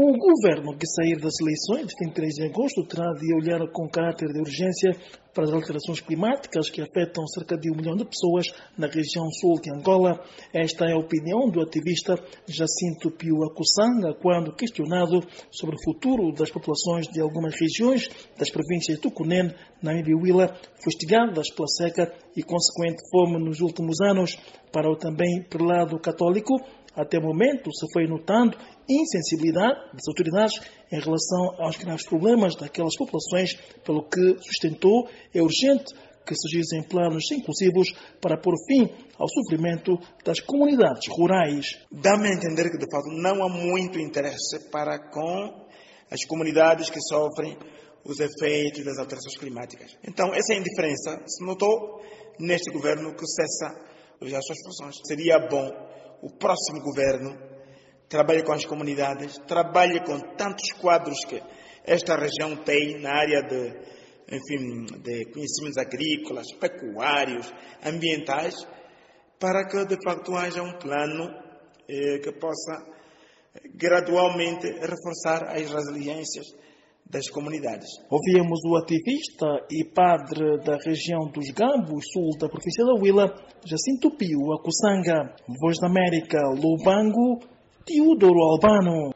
O governo que sair das eleições de 23 de agosto terá de olhar com caráter de urgência para as alterações climáticas que afetam cerca de 1 milhão de pessoas na região sul de Angola. Esta é a opinião do ativista Jacinto Pio Akusanga quando questionado sobre o futuro das populações de algumas regiões das províncias de Cunene, Namibe e Huila, fustigadas pela seca e consequente fome nos últimos anos. Para o também prelado católico, até o momento se foi notando insensibilidade das autoridades em relação aos graves problemas daquelas populações, pelo que sustentou é urgente que se agissem planos inclusivos para pôr fim ao sofrimento das comunidades rurais. Dá-me a entender que, de fato, não há muito interesse para com as comunidades que sofrem os efeitos das alterações climáticas. Então, essa indiferença se notou neste governo que cessa as suas funções. Seria bom o próximo governo trabalhe com as comunidades, trabalhe com tantos quadros que esta região tem na área de conhecimentos agrícolas, pecuários, ambientais, para que de facto haja um plano que possa gradualmente reforçar as resiliências das comunidades. Ouvimos o ativista e padre da região dos Gambos, sul da província da Huila, Jacinto Pio Akusanga. Voz da América, Lubango, Teodoro Albano.